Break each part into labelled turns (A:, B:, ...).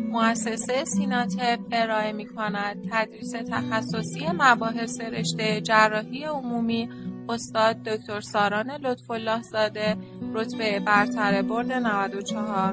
A: مؤسسه سیناتپ ارائه می‌کند تدریس تخصصی مباحث رشته جراحی عمومی استاد دکتر ساران لطف‌الله زاده رتبه برتر برد 94.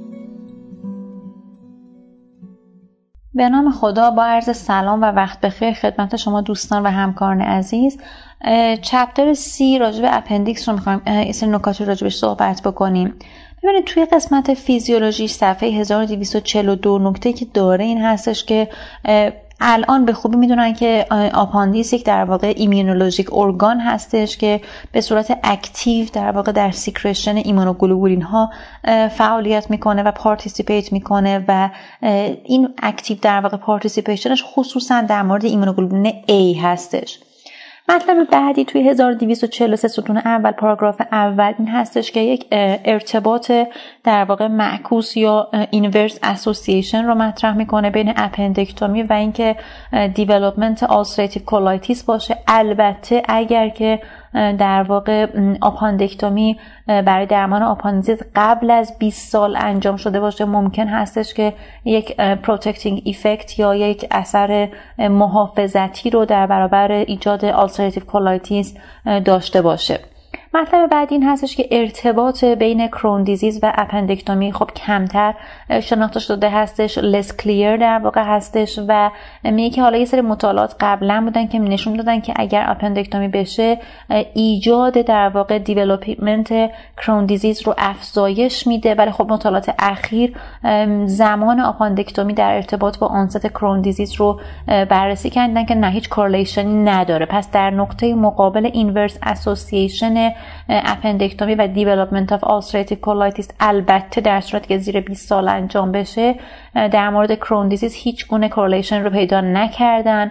B: به نام خدا، با عرض سلام و وقت بخیر خدمت شما دوستان و همکاران عزیز. چپتر C راجع به اپندیکس رو می‌خوایم یه سری نکات راجعش صحبت بکنیم. ببینید توی قسمت فیزیولوژی صفحه 1242 نکته که داره این هستش که الان به خوبی میدونن که آپاندیس یک در واقع ایمونولوژیک ارگان هستش که به صورت اکتیو در واقع در سیکرشن ایمونوگلوبولین ها فعالیت میکنه و پارتیسیپیت میکنه و این اکتیو در واقع پارتیسیپیشنش خصوصا در مورد ایمونوگلوبولین A هستش. مطلب بعدی توی 1243 ستون اول پاراگراف اول این هستش که یک ارتباط در واقع معکوس یا اینورس اسوسییشن رو مطرح میکنه بین اپندکتومی و اینکه دیولپمنت آلسراتیو کولایتیس باشه. البته اگر که در واقع آپاندکتومی برای درمان آپاندیسیت قبل از 20 سال انجام شده باشه ممکن هستش که یک پروتکتینگ ایفکت یا یک اثر محافظتی رو در برابر ایجاد آلسراتیو کولایتیس داشته باشه. مطلب بعد این هستش که ارتباط بین کرون دیزیز و اپندکتومی خب کمتر شناخته شده هستش، less clear در واقع هستش و میگه که حالا یه سری مطالعات قبلا بودن که نشون دادن که اگر اپندکتومی بشه ایجاد در واقع دیولپمنت کرون دیزیز رو افزایش میده، ولی خب مطالعات اخیر زمان اپندکتومی در ارتباط با آنست کرون دیزیز رو بررسی کردن که نه هیچ کورلیشنی نداره. پس در نقطه مقابل اینورس اسوسییشن اپندکتومی و دیولپمنت آف آلسراتیو کولایتیس البته در صورتی که زیر 20 سال انجام بشه در مورد کرون دیزیز هیچ گونه کورلیشن رو پیدا نکردن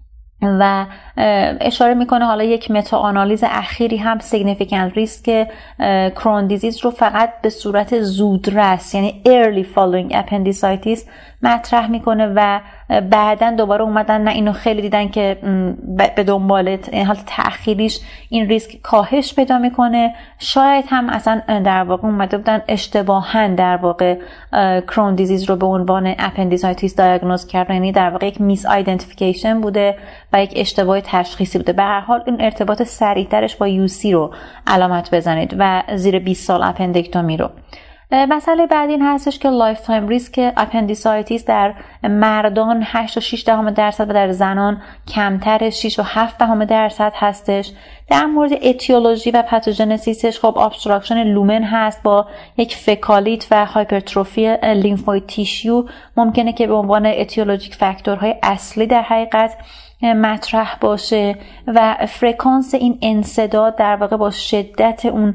B: و اشاره میکنه حالا یک متا آنالیز اخیری هم سیگنیفیکانت ریسک کرون دیزیز رو فقط به صورت زودرس یعنی early following appendicitis مطرح میکنه و بعدن دوباره اومدن نه اینو خیلی دیدن که به دنبال حالت تأخیریش این ریسک کاهش پیدا میکنه. شاید هم اصلا در واقع اومده بودن اشتباهاً در واقع کرون دیزیز رو به عنوان اپندیسایتیس دیاگنوز کردن، یعنی در واقع یک میس آیدنتیفیکیشن بوده و یک اشتباه تشخیصی بوده. به هر حال این ارتباط سریعترش با یوسی رو علامت بزنید و زیر 20 سال اپندکتومی رو. مسئله بعد این هستش که لایف تایم ریسک اپندیسایتیس در مردان 8.6% و در زنان کمتر 6.7% هستش. در مورد اتیولوژی و پاتوژنسیسش خب ابستراکشن لومن هست با یک فکالیت و هایپرتروفی لیمفوید تیشیو ممکنه که به عنوان اتیولوژیک فاکتورهای اصلی در حقیقت مطرح باشه و فرکانس این انسداد در واقع با شدت اون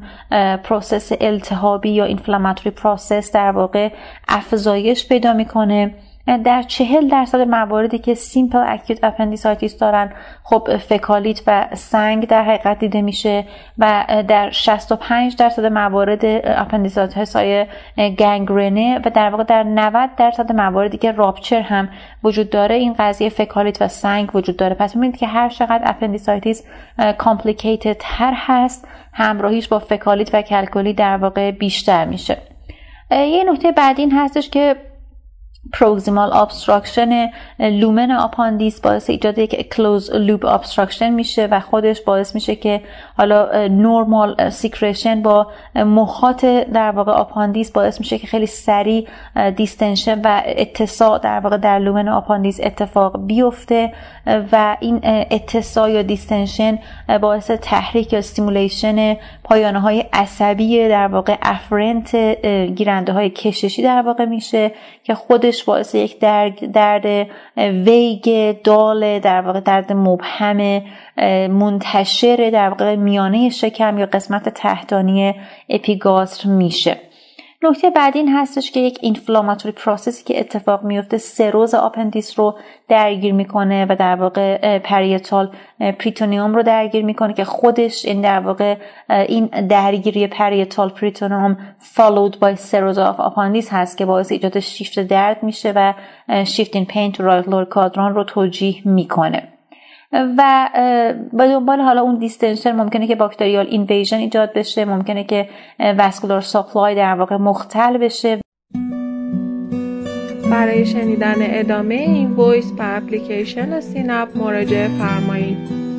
B: پروسس التهابی یا اینفلاماتوری پروسس در واقع افزایش پیدا میکنه. در 40% مواردی که سیمپل اکیوت اپندیسایتیس دارن خب فکالیت و سنگ در حقیقت دیده میشه و در 65% موارد اپندیسایتیس های گنگرنه و در واقع در 90% مواردی که راپچر هم وجود داره این قضیه فکالیت و سنگ وجود داره. پس می‌بینید که هر چقدر اپندیسایتیس کامپلیکیتد تر هست همراهیش با فکالیت و کلکلی در واقع بیشتر میشه. یه نکته بعدی این هستش که پروگزیمال ابستراکشن لومن آپاندیس باعث ایجاد یک کلوز لوپ ابستراکشن میشه و خودش باعث میشه که حالا نورمال سیکرشن با مخاط در واقع آپاندیس باعث میشه که خیلی سریع دیستنشن و اتساع در واقع در لومن آپاندیس اتفاق بیفته و این اتساع یا دیستنشن باعث تحریک یا استیمولیشن پایانه های عصبی در واقع افرنت گیرنده های کششی در واقع میشه که خودش باعث یک درد ویگ دال در واقع درد مبهم منتشر در واقع میانه شکم یا قسمت تحتانی اپیگاستر میشه. نکته بعدی این هستش که یک اینفلاماتوری پروسسی که اتفاق میفته سروز آپندیس رو درگیر میکنه و در واقع پریتال پریتونیوم رو درگیر میکنه که خودش این در واقع این درگیری پریتال پریتونیوم followed by cirrhosis of appendix هست که باعث ایجاد شیفت درد میشه و shift in pain to right lower quadrant رو توجیه میکنه. و به دنبال حالا اون دیستنشن ممکنه که باکتریال اینویژن ایجاد بشه، ممکنه که واسکولار ساپلای در واقع مختل بشه
A: برای شنیدن ادامه این وایس به اپلیکیشن سینپ مراجعه فرمایید.